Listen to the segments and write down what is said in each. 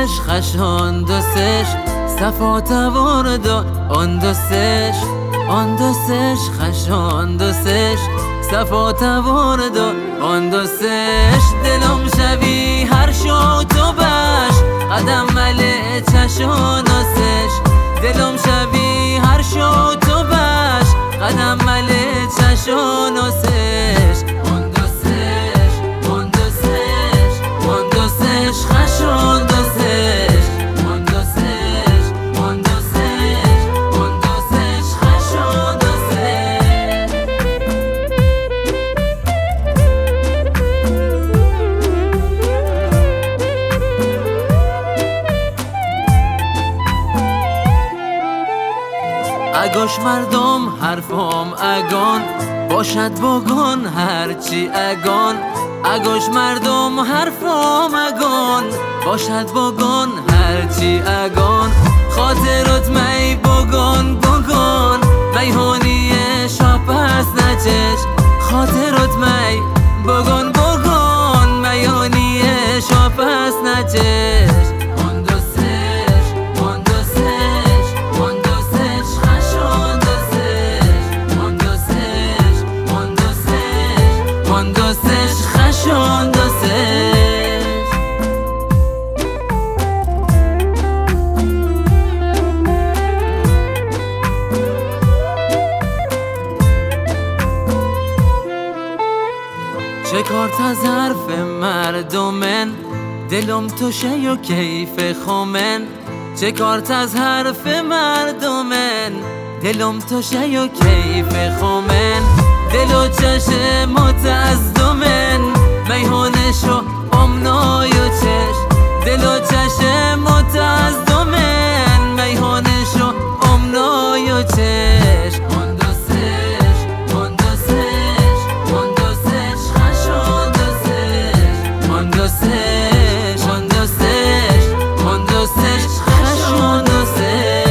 خشان دوستش صفات ورد آن دوستش خشان دوستش صفات ورد آن دوستش دلم شوی هر شو تو باش قدم مله چشان دوستش دلم شوی هر شو تو باش قدم مله چشان دوستش خشان دوستش خشان دوستش اگاش مردم حرفام اگان باشد بگن هرچی اگان اگاش مردم حرفام اگان باشد بگن هرچی اگان خاطرت می بگن میهونی شاپس نچش خاطرت می بگن میهونی شاپس نچش خشان دوستش چه کارت از حرف مردمن دلم توشه و کیف خومن چه کارت از حرف مردمن دلم توشه و کیف خومن دل و چشمات از دومن میهونش و امنای و چش دل و چشمات از دومن میهونش و امنای و چش خشان دوستش خشان دوستش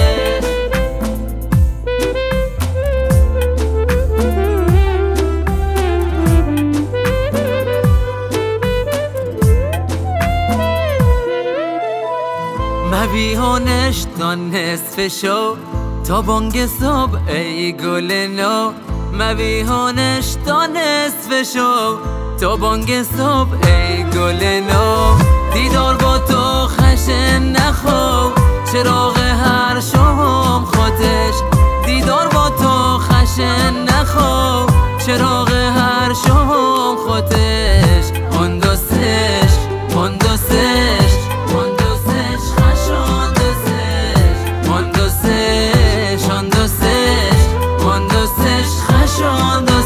مبیهانش تا نصف شو تا بانگ صبح ای گل نو مبیهانش تا نصف شو تا بانگ صبح ای گل نو دیدار با تو خشن نخو چراغ هر شام خودش دیدار با تو خشن نخو چراغ هر شام خودش آن دوستش خشان دوستش خشان دوستش